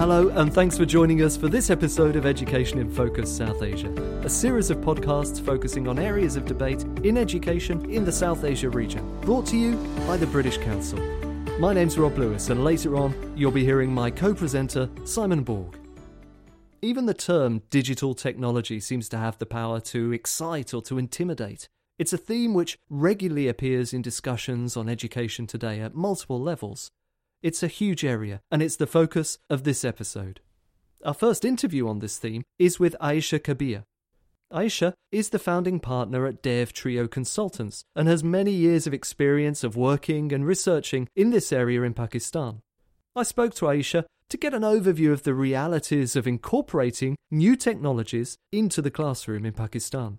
Hello, and thanks for joining us for this episode of Education in Focus South Asia, a series of podcasts focusing on areas of debate in education in the South Asia region, brought to you by the British Council. My name's Rob Lewis, and later on you'll be hearing my co-presenter, Simon Borg. Even the term digital technology seems to have the power to excite or to intimidate. It's a theme which regularly appears in discussions on education today at multiple levels. It's a huge area, and it's the focus of this episode. Our first interview on this theme is with Aisha Kabir. Aisha is the founding partner at Dev Trio Consultants and has many years of experience of working and researching in this area in Pakistan. I spoke to Aisha to get an overview of the realities of incorporating new technologies into the classroom in Pakistan.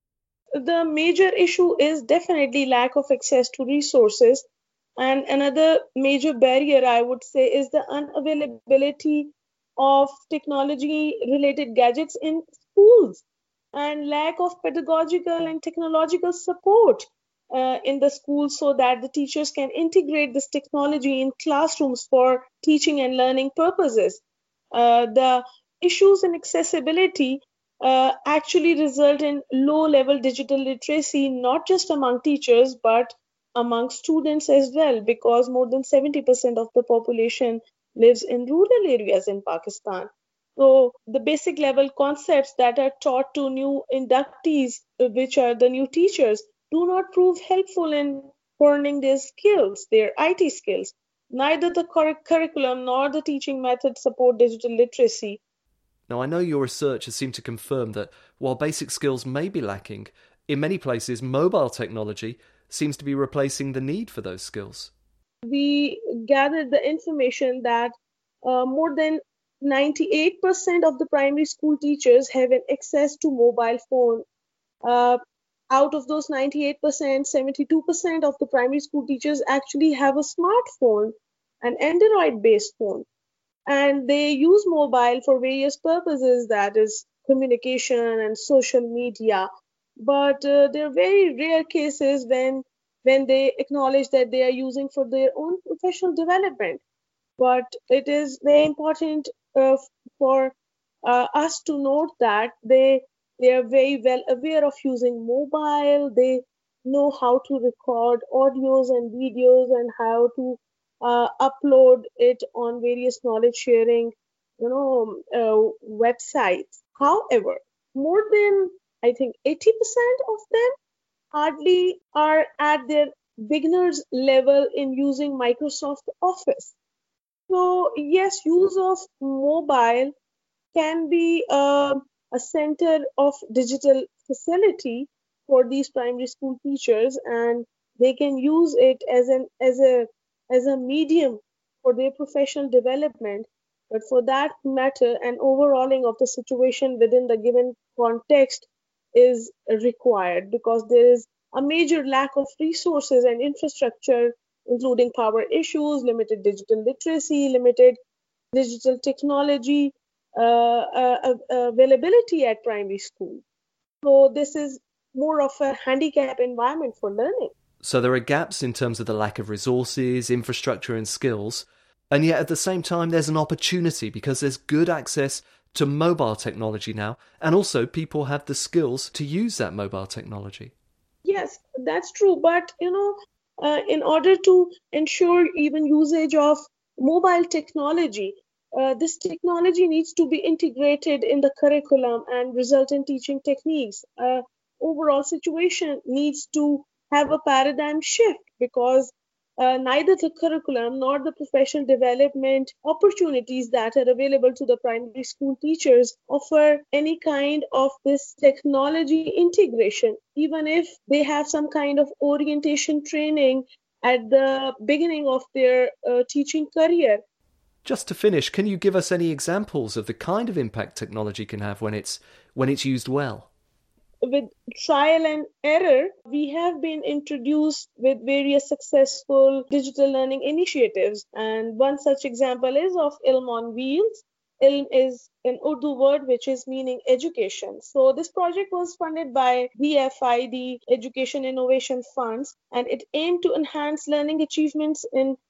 The major issue is definitely lack of access to resources. And another major barrier, I would say, is the unavailability of technology-related gadgets in schools and lack of pedagogical and technological support in the schools so that the teachers can integrate this technology in classrooms for teaching and learning purposes. The issues in accessibility actually result in low-level digital literacy, not just among teachers, but among students as well, because more than 70% of the population lives in rural areas in Pakistan. So the basic level concepts that are taught to new inductees, which are the new teachers, do not prove helpful in honing their skills, their IT skills. Neither the curriculum nor the teaching method support digital literacy. Now, I know your research has seemed to confirm that while basic skills may be lacking, in many places mobile technology seems to be replacing the need for those skills. We gathered the information that more than 98% of the primary school teachers have an access to mobile phone. Out of those 98%, 72% of the primary school teachers actually have a smartphone, an Android-based phone. And they use mobile for various purposes, that is communication and social media. But there are very rare cases when they acknowledge that they are using for their own professional development. But it is very important for us to note that they are very well aware of using mobile. They know how to record audios and videos and how to upload it on various knowledge sharing, websites. However, more than I think 80% of them hardly are at their beginner's level in using Microsoft Office. So yes, use of mobile can be a center of digital facility for these primary school teachers, and they can use it as a medium for their professional development. But for that matter, an overhauling of the situation within the given context is required, because there is a major lack of resources and infrastructure, including power issues, limited digital literacy, limited digital technology availability at primary school. So this is more of a handicap environment for learning. So there are gaps in terms of the lack of resources, infrastructure and skills, and yet at the same time there's an opportunity because there's good access to mobile technology now, and also people have the skills to use that mobile technology. Yes, that's true. But, in order to ensure even usage of mobile technology, this technology needs to be integrated in the curriculum and result in teaching techniques. Overall situation needs to have a paradigm shift, because neither the curriculum nor the professional development opportunities that are available to the primary school teachers offer any kind of this technology integration, even if they have some kind of orientation training at the beginning of their teaching career. Just to finish, can you give us any examples of the kind of impact technology can have when it's used well? With trial and error, we have been introduced with various successful digital learning initiatives. And one such example is of Ilm on Wheels. Ilm is an Urdu word which is meaning education. So this project was funded by DFI, the Education Innovation Funds, and it aimed to enhance learning achievements in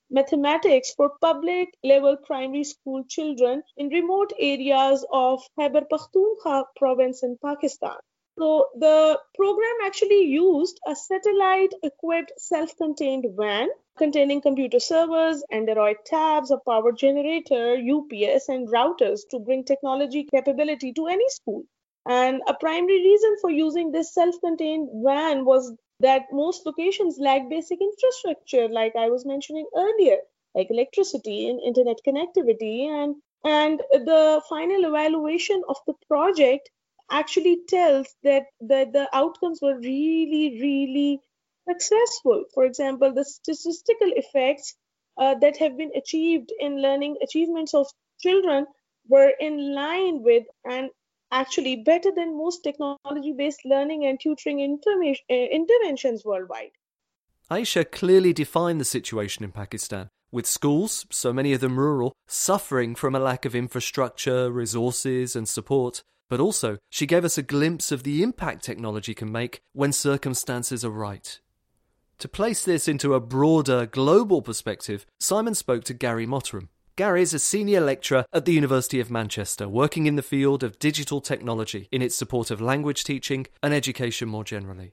mathematics for public level primary school children in remote areas of Khyber Pakhtunkhwa province in Pakistan. So the program actually used a satellite-equipped self-contained van containing computer servers, Android tabs, a power generator, UPS, and routers to bring technology capability to any school. And a primary reason for using this self-contained van was that most locations lack basic infrastructure, like I was mentioning earlier, like electricity and internet connectivity. And the final evaluation of the project actually tells that the outcomes were really, really successful. For example, the statistical effects that have been achieved in learning achievements of children were in line with and actually better than most technology-based learning and tutoring interventions worldwide. Aisha clearly defined the situation in Pakistan, with schools, so many of them rural, suffering from a lack of infrastructure, resources and support. But also, she gave us a glimpse of the impact technology can make when circumstances are right. To place this into a broader, global perspective, Simon spoke to Gary Mottram. Gary is a senior lecturer at the University of Manchester, working in the field of digital technology in its support of language teaching and education more generally.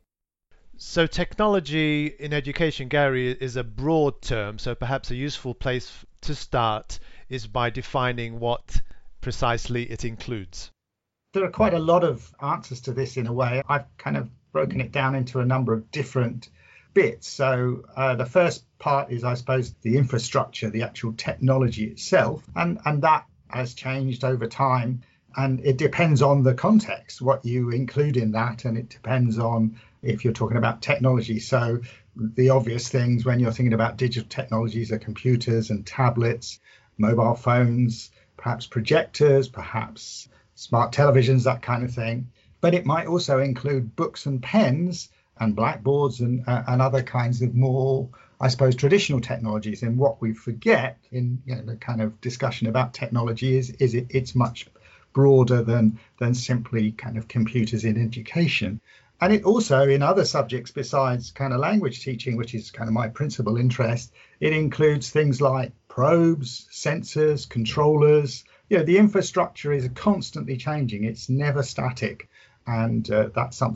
So technology in education, Gary, is a broad term, so perhaps a useful place to start is by defining what precisely it includes. There are quite a lot of answers to this in a way. I've kind of broken it down into a number of different bits. So the first part is, I suppose, the infrastructure, the actual technology itself, and that has changed over time. And it depends on the context, what you include in that, and it depends on if you're talking about technology. So the obvious things when you're thinking about digital technologies are computers and tablets, mobile phones, perhaps projectors, perhaps smart televisions, that kind of thing. But it might also include books and pens and blackboards and other kinds of more, I suppose, traditional technologies. And what we forget in the kind of discussion about technology is it's much broader than simply kind of computers in education. And it also, in other subjects besides kind of language teaching, which is kind of my principal interest, it includes things like probes, sensors, controllers. The infrastructure is constantly changing. It's never static. And that's one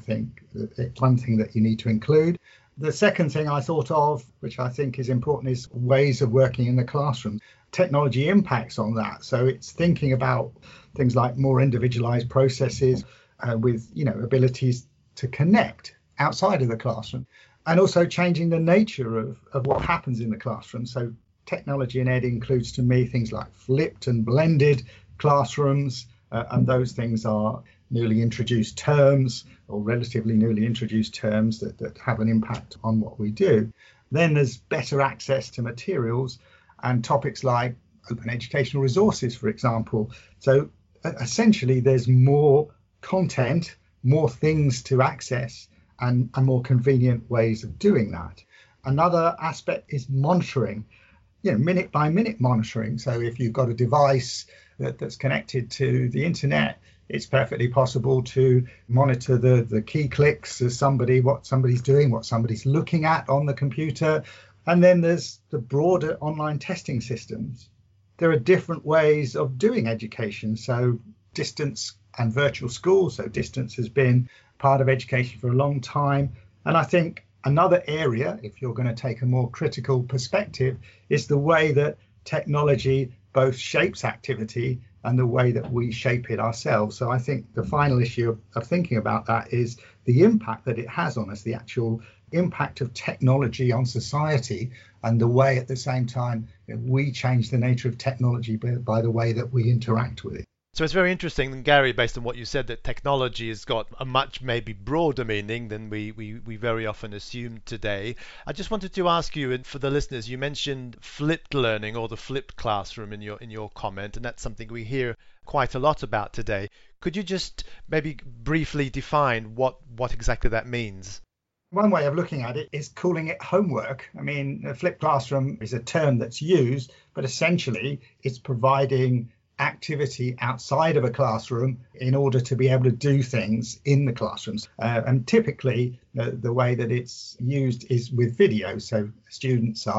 thing that you need to include. The second thing I thought of, which I think is important, is ways of working in the classroom. Technology impacts on that. So it's thinking about things like more individualized processes with, abilities to connect outside of the classroom, and also changing the nature of what happens in the classroom. So technology in ed includes, to me, things like flipped and blended classrooms, and those things are newly introduced terms or relatively newly introduced terms that have an impact on what we do. Then there's better access to materials and topics like open educational resources, for example. So essentially there's more content, more things to access, and more convenient ways of doing that. Another aspect is monitoring, minute by minute monitoring. So if you've got a device that's connected to the internet, it's perfectly possible to monitor the key clicks of what somebody's doing, what somebody's looking at on the computer. And then there's the broader online testing systems. There are different ways of doing education. So distance and virtual schools. So distance has been part of education for a long time. And I think another area, if you're going to take a more critical perspective, is the way that technology both shapes activity and the way that we shape it ourselves. So I think the final issue of thinking about that is the impact that it has on us, the actual impact of technology on society, and the way at the same time we change the nature of technology by the way that we interact with it. So it's very interesting, Gary, based on what you said, that technology has got a much maybe broader meaning than we very often assume today. I just wanted to ask you, and for the listeners, you mentioned flipped learning or the flipped classroom in your comment, and that's something we hear quite a lot about today. Could you just maybe briefly define what exactly that means? One way of looking at it is calling it homework. I mean, a flipped classroom is a term that's used, but essentially it's providing activity outside of a classroom in order to be able to do things in the classrooms. And typically the way that it's used is with video. So students are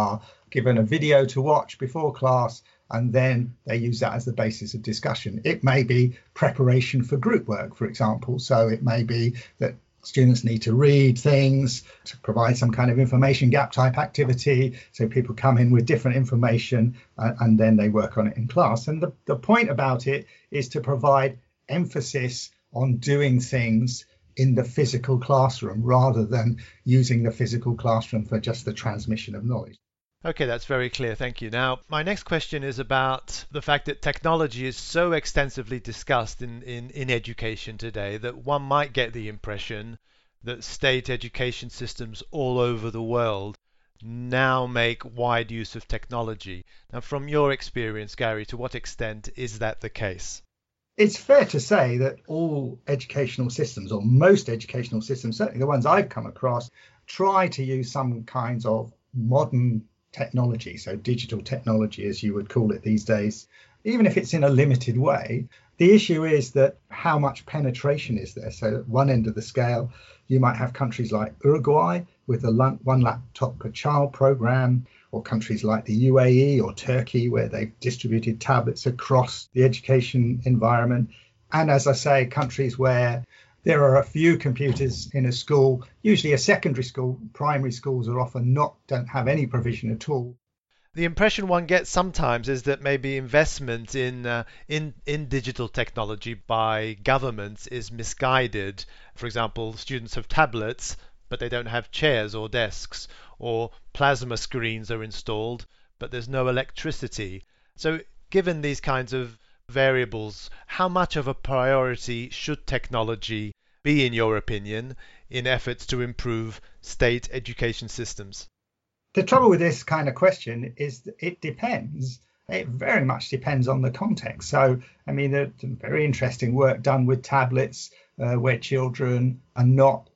given a video to watch before class, and then they use that as the basis of discussion. It may be preparation for group work, for example. So it may be that students need to read things to provide some kind of information gap type activity. So people come in with different information and then they work on it in class. And the point about it is to provide emphasis on doing things in the physical classroom rather than using the physical classroom for just the transmission of knowledge. Okay, that's very clear. Thank you. Now, my next question is about the fact that technology is so extensively discussed in education today that one might get the impression that state education systems all over the world now make wide use of technology. Now, from your experience, Gary, to what extent is that the case? It's fair to say that all educational systems, or most educational systems, certainly the ones I've come across, try to use some kinds of modern technology, so digital technology, as you would call it these days, even if it's in a limited way. The issue is that how much penetration is there? So at one end of the scale, you might have countries like Uruguay with a one laptop per child program, or countries like the UAE or Turkey, where they've distributed tablets across the education environment. And as I say, countries where there are a few computers in a school, usually a secondary school. Primary schools are often don't have any provision at all. The impression one gets sometimes is that maybe investment in digital technology by governments is misguided. For example, students have tablets, but they don't have chairs or desks, or plasma screens are installed, but there's no electricity. So given these kinds of variables, how much of a priority should technology be, in your opinion, in efforts to improve state education systems? The trouble with this kind of question is that it depends. It very much depends on the context. So, I mean, there's some very interesting work done with tablets where children are not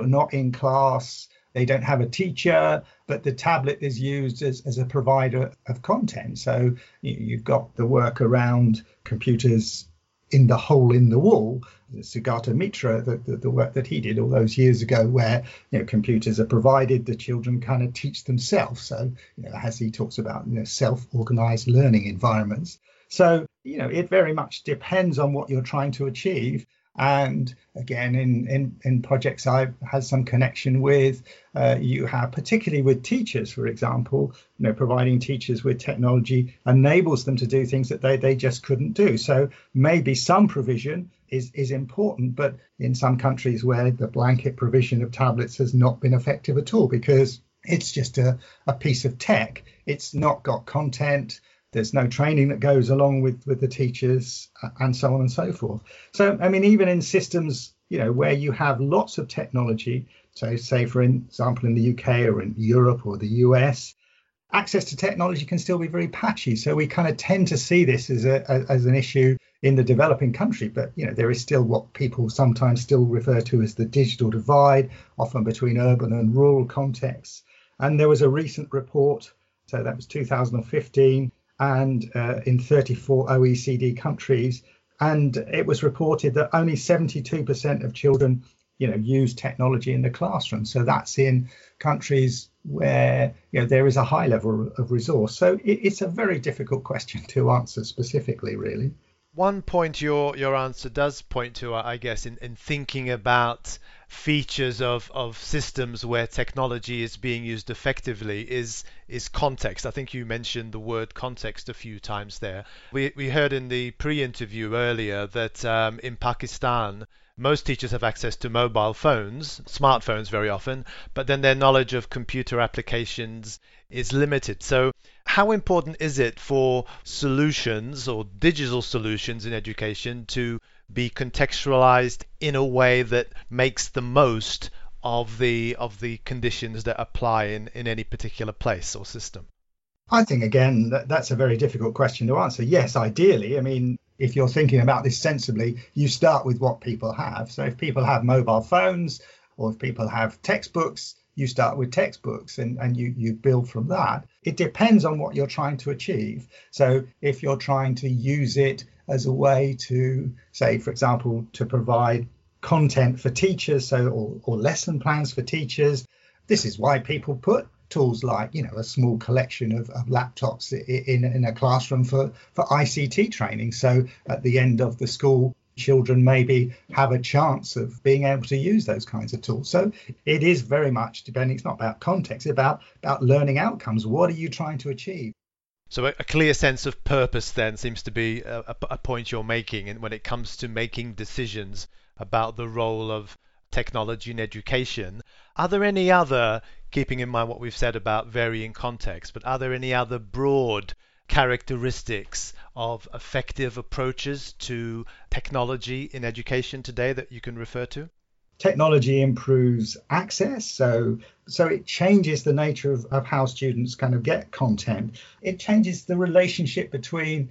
in class. They don't have a teacher, but the tablet is used as a provider of content. So you've got the work around computers in the hole in the wall, Sugata Mitra, the work that he did all those years ago, where computers are provided, the children kind of teach themselves. So as he talks about self-organized learning environments. So it very much depends on what you're trying to achieve. And again, in projects I've had some connection with, you have, particularly with teachers, for example, providing teachers with technology enables them to do things that they just couldn't do. So maybe some provision is important, but in some countries where the blanket provision of tablets has not been effective at all because it's just a piece of tech. It's not got content. There's no training that goes along with the teachers and so on and so forth. So, I mean, even in systems, where you have lots of technology, so say, for example, in the UK or in Europe or the US, access to technology can still be very patchy. So we kind of tend to see this as an issue in the developing country. But, there is still what people sometimes still refer to as the digital divide, often between urban and rural contexts. And there was a recent report, so that was 2015, and in 34 OECD countries, and it was reported that only 72% of children, use technology in the classroom. So that's in countries where there is a high level of resource. So it's a very difficult question to answer specifically, really. One point your answer does point to, I guess, in thinking about features of systems where technology is being used effectively is context. I think you mentioned the word context a few times there. We heard in the pre-interview earlier that in Pakistan, most teachers have access to mobile phones, smartphones very often, but then their knowledge of computer applications is limited. So how important is it for solutions or digital solutions in education to be contextualized in a way that makes the most of the conditions that apply in any particular place or system? I think, again, that's a very difficult question to answer. Yes, ideally. I mean, if you're thinking about this sensibly, you start with what people have. So if people have mobile phones or if people have textbooks, you start with textbooks and you build from that. It depends on what you're trying to achieve. So if you're trying to use it as a way to, say, for example, to provide content for teachers, or lesson plans for teachers, this is why people put tools like, a small collection of laptops in a classroom for ICT training. So at the end of the school, children maybe have a chance of being able to use those kinds of tools. So it is very much depending. It's not about context, it's about learning outcomes. What are you trying to achieve? So a clear sense of purpose then seems to be a point you're making, and when it comes to making decisions about the role of technology in education. Are there any other, keeping in mind what we've said about varying contexts, but are there any other broad characteristics of effective approaches to technology in education today that you can refer to? Technology improves access, so it changes the nature of how students kind of get content. It changes the relationship between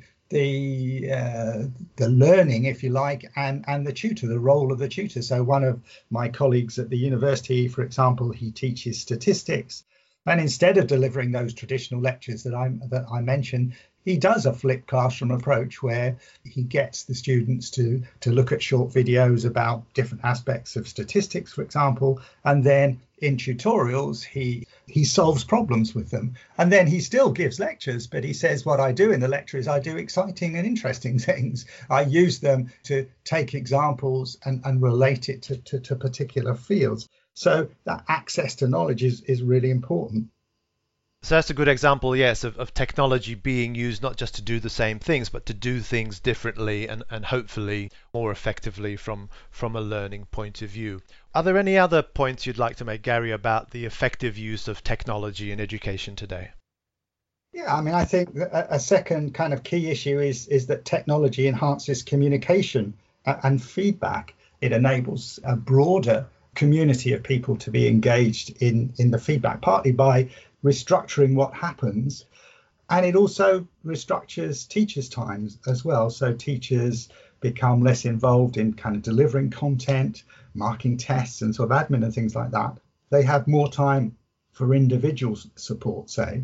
the learning, if you like, and the tutor, the role of the tutor. So one of my colleagues at the university, for example, he teaches statistics, and instead of delivering those traditional lectures that I mentioned, he does a flipped classroom approach where he gets the students to look at short videos about different aspects of statistics, for example, and then in tutorials he solves problems with them. And then he still gives lectures, but he says, what I do in the lecture is I do exciting and interesting things. I use them to take examples and relate it to particular fields. So that access to knowledge is really important. So that's a good example, yes, of technology being used not just to do the same things, but to do things differently and hopefully more effectively from a learning point of view. Are there any other points you'd like to make, Gary, about the effective use of technology in education today? Yeah, I mean, I think a second kind of key issue is that technology enhances communication and feedback. It enables a broader community of people to be engaged in the feedback, partly by restructuring what happens, and it also restructures teachers' times as well. So teachers become less involved in kind of delivering content, marking tests and sort of admin and things like that. They have more time for individual support, say,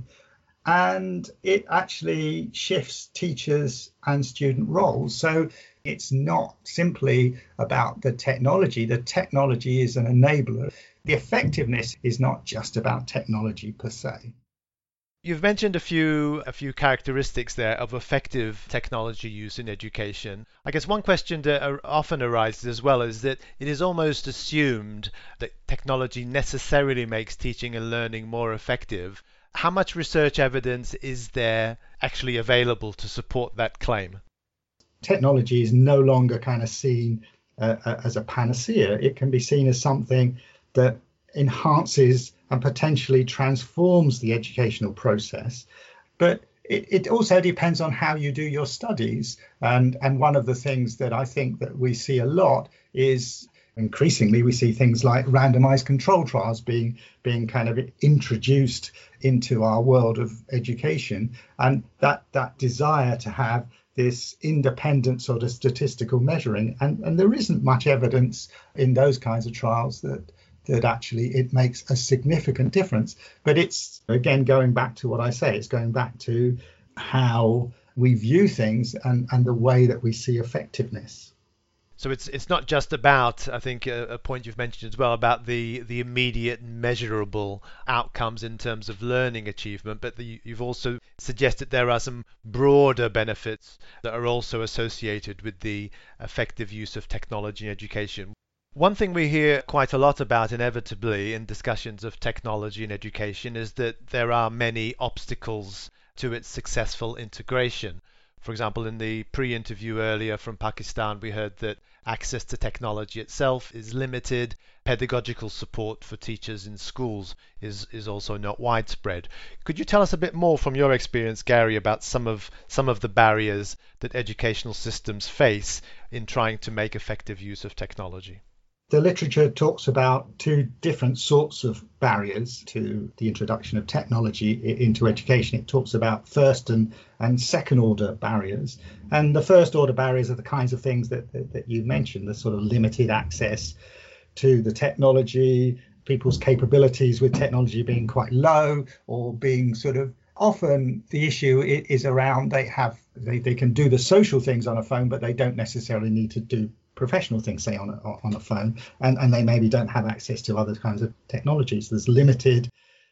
and it actually shifts teachers and student roles. So it's not simply about the technology. The technology is an enabler. The effectiveness is not just about technology per se. You've mentioned a few characteristics there of effective technology use in education. I guess one question that often arises as well is that it is almost assumed that technology necessarily makes teaching and learning more effective. How much research evidence is there actually available to support that claim? Technology is no longer kind of seen as a panacea. It can be seen as something that enhances and potentially transforms the educational process. But it also depends on how you do your studies. And one of the things that I think that we see a lot is increasingly we see things like randomized control trials being kind of introduced into our world of education. And that desire to have this independent sort of statistical measuring. And there isn't much evidence in those kinds of trials that actually it makes a significant difference. But it's, again, going back to what I say, it's going back to how we view things and the way that we see effectiveness. So it's not just about, I think, a point you've mentioned as well, about the immediate measurable outcomes in terms of learning achievement, but you've also suggested there are some broader benefits that are also associated with the effective use of technology in education. One thing we hear quite a lot about inevitably in discussions of technology in education is that there are many obstacles to its successful integration. For example, in the pre-interview earlier from Pakistan, we heard that access to technology itself is limited. Pedagogical support for teachers in schools is also not widespread. Could you tell us a bit more from your experience, Gary, about some of the barriers that educational systems face in trying to make effective use of technology? The literature talks about two different sorts of barriers to the introduction of technology into education. It talks about first and second order barriers. And the first order barriers are the kinds of things that you mentioned, the sort of limited access to the technology, people's capabilities with technology being quite low or being sort of often the issue is around they can do the social things on a phone, but they don't necessarily need to do professional things, say, on a phone, and they maybe don't have access to other kinds of technologies. There's limited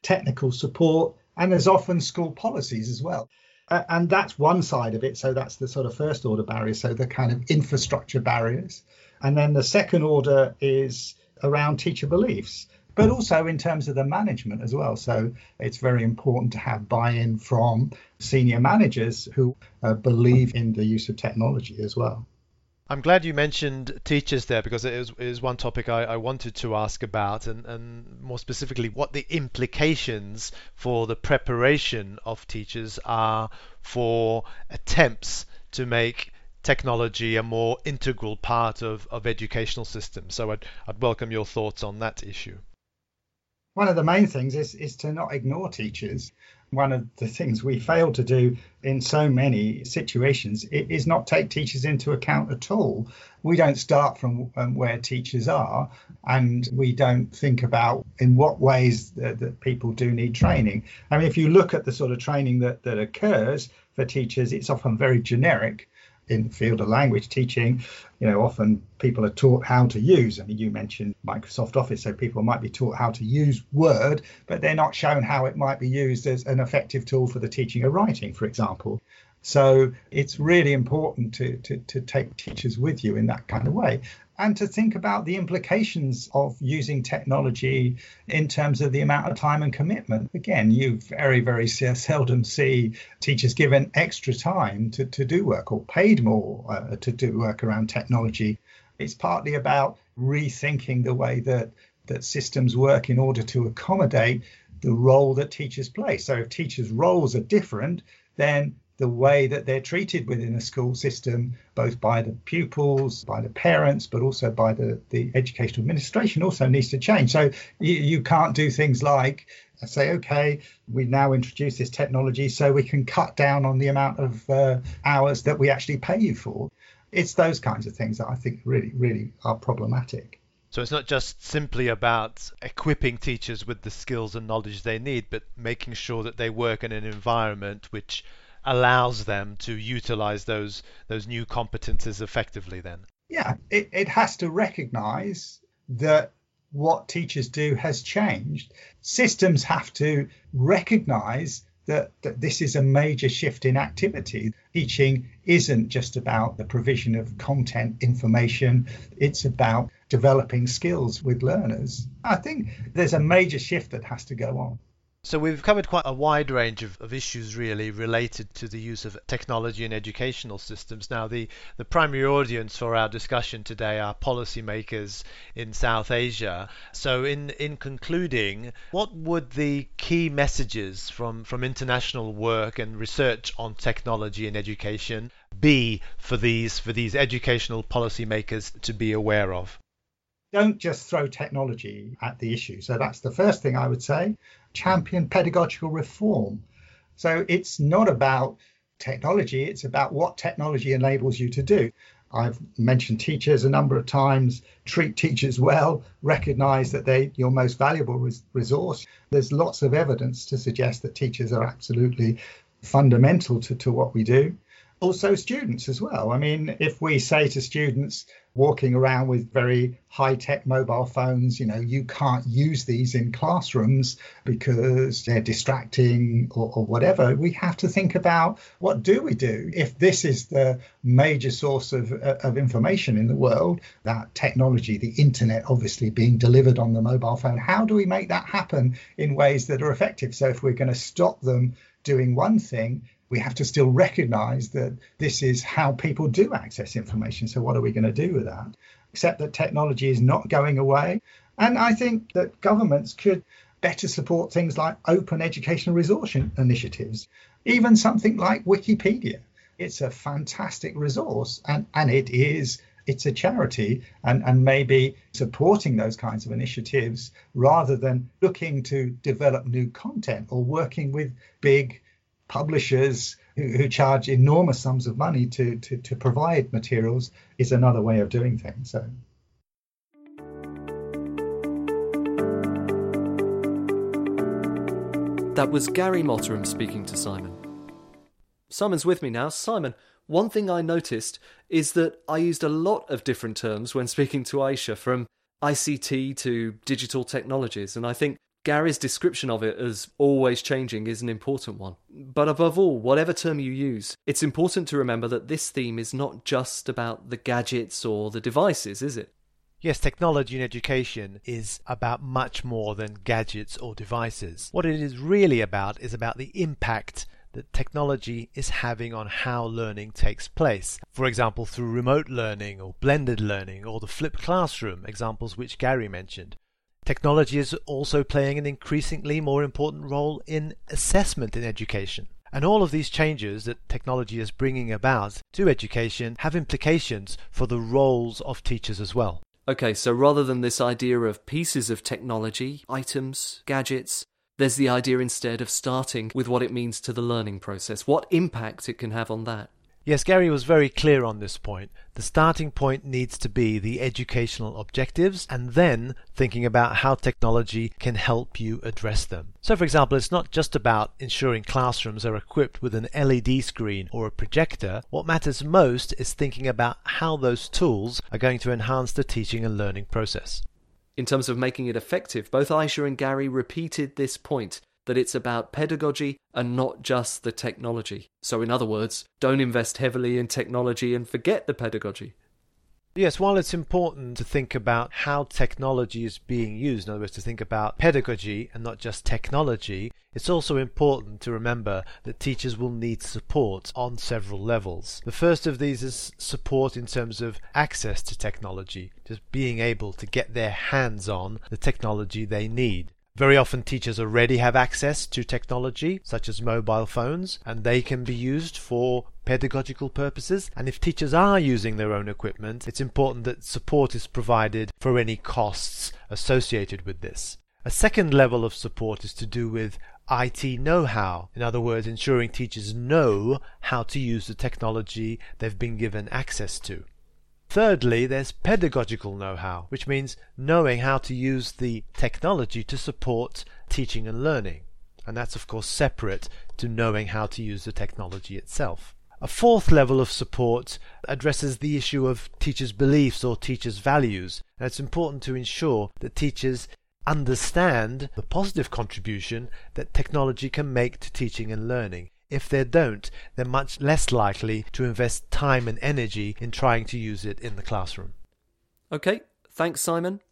technical support, and there's often school policies as well. And that's one side of it. So that's the sort of first order barriers, so the kind of infrastructure barriers. And then the second order is around teacher beliefs, but also in terms of the management as well. So it's very important to have buy-in from senior managers who believe in the use of technology as well. I'm glad you mentioned teachers there, because it is one topic I wanted to ask about, and more specifically what the implications for the preparation of teachers are for attempts to make technology a more integral part of educational systems. So I'd welcome your thoughts on that issue. One of the main things is to not ignore teachers. One of the things we fail to do in so many situations is not take teachers into account at all. We don't start from where teachers are, and we don't think about in what ways that people do need training. I mean, if you look at the sort of training that occurs for teachers, it's often very generic. In the field of language teaching, often people are taught how to use. I mean, you mentioned Microsoft Office, so people might be taught how to use Word, but they're not shown how it might be used as an effective tool for the teaching of writing, for example. So it's really important to take teachers with you in that kind of way, and to think about the implications of using technology in terms of the amount of time and commitment. Again, you very, very seldom see teachers given extra time to do work, or paid more to do work around technology. It's partly about rethinking the way that systems work in order to accommodate the role that teachers play. So if teachers' roles are different, then the way that they're treated within a school system, both by the pupils, by the parents, but also by the educational administration, also needs to change. So you can't do things like say, OK, we now introduce this technology so we can cut down on the amount of hours that we actually pay you for. It's those kinds of things that I think really, really are problematic. So it's not just simply about equipping teachers with the skills and knowledge they need, but making sure that they work in an environment which allows them to utilize those new competences effectively then. Yeah, it has to recognize that what teachers do has changed. Systems have to recognize that this is a major shift in activity. Teaching isn't just about the provision of content, information. It's about developing skills with learners. I think there's a major shift that has to go on. So we've covered quite a wide range of issues really related to the use of technology in educational systems. Now, the primary audience for our discussion today are policymakers in South Asia. So in concluding, what would the key messages from international work and research on technology in education be for these educational policymakers to be aware of? Don't just throw technology at the issue. So that's the first thing I would say. Champion pedagogical reform. So it's not about technology, it's about what technology enables you to do. I've mentioned teachers a number of times. Treat teachers well, recognize that they're your most valuable resource. There's lots of evidence to suggest that teachers are absolutely fundamental to what we do. Also students as well. I mean, if we say to students walking around with very high-tech mobile phones, you can't use these in classrooms because they're distracting or whatever, we have to think about what do we do if this is the major source of information in the world, that technology, the internet obviously being delivered on the mobile phone. How do we make that happen in ways that are effective? So if we're going to stop them doing one thing, we have to still recognize that this is how people do access information. So what are we going to do with that? Except that technology is not going away. And I think that governments could better support things like open educational resource initiatives, even something like Wikipedia. It's a fantastic resource, and it's a charity, and maybe supporting those kinds of initiatives rather than looking to develop new content or working with big publishers who charge enormous sums of money to provide materials is another way of doing things. So. That was Gary Mottram speaking to Simon. Simon's with me now. Simon, one thing I noticed is that I used a lot of different terms when speaking to Aisha, from ICT to digital technologies, and I think Gary's description of it as always changing is an important one. But above all, whatever term you use, it's important to remember that this theme is not just about the gadgets or the devices, is it? Yes, technology in education is about much more than gadgets or devices. What it is really about is about the impact that technology is having on how learning takes place. For example, through remote learning or blended learning or the flipped classroom, examples which Gary mentioned. Technology is also playing an increasingly more important role in assessment in education. And all of these changes that technology is bringing about to education have implications for the roles of teachers as well. Okay, so rather than this idea of pieces of technology, items, gadgets, there's the idea instead of starting with what it means to the learning process, what impact it can have on that. Yes, Gary was very clear on this point. The starting point needs to be the educational objectives and then thinking about how technology can help you address them. So, for example, it's not just about ensuring classrooms are equipped with an LED screen or a projector. What matters most is thinking about how those tools are going to enhance the teaching and learning process. In terms of making it effective, both Aisha and Gary repeated this point, that it's about pedagogy and not just the technology. So in other words, don't invest heavily in technology and forget the pedagogy. Yes, while it's important to think about how technology is being used, in other words, to think about pedagogy and not just technology, it's also important to remember that teachers will need support on several levels. The first of these is support in terms of access to technology, just being able to get their hands on the technology they need. Very often teachers already have access to technology, such as mobile phones, and they can be used for pedagogical purposes. And if teachers are using their own equipment, it's important that support is provided for any costs associated with this. A second level of support is to do with IT know-how. In other words, ensuring teachers know how to use the technology they've been given access to. Thirdly, there's pedagogical know-how, which means knowing how to use the technology to support teaching and learning. And that's of course separate to knowing how to use the technology itself. A fourth level of support addresses the issue of teachers' beliefs or teachers' values. And it's important to ensure that teachers understand the positive contribution that technology can make to teaching and learning. If they don't, they're much less likely to invest time and energy in trying to use it in the classroom. Okay, thanks Simon.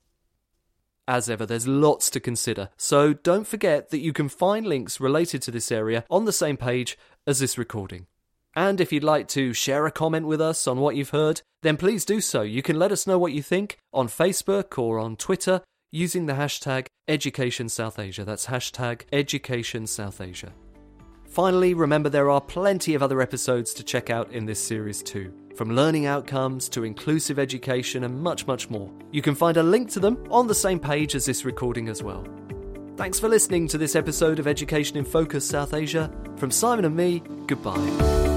As ever, there's lots to consider, so don't forget that you can find links related to this area on the same page as this recording. And if you'd like to share a comment with us on what you've heard, then please do so. You can let us know what you think on Facebook or on Twitter using the hashtag EducationSouthAsia. That's hashtag EducationSouthAsia. Finally, remember there are plenty of other episodes to check out in this series too, from learning outcomes to inclusive education and much, much more. You can find a link to them on the same page as this recording as well. Thanks for listening to this episode of Education in Focus South Asia. From Simon and me, goodbye.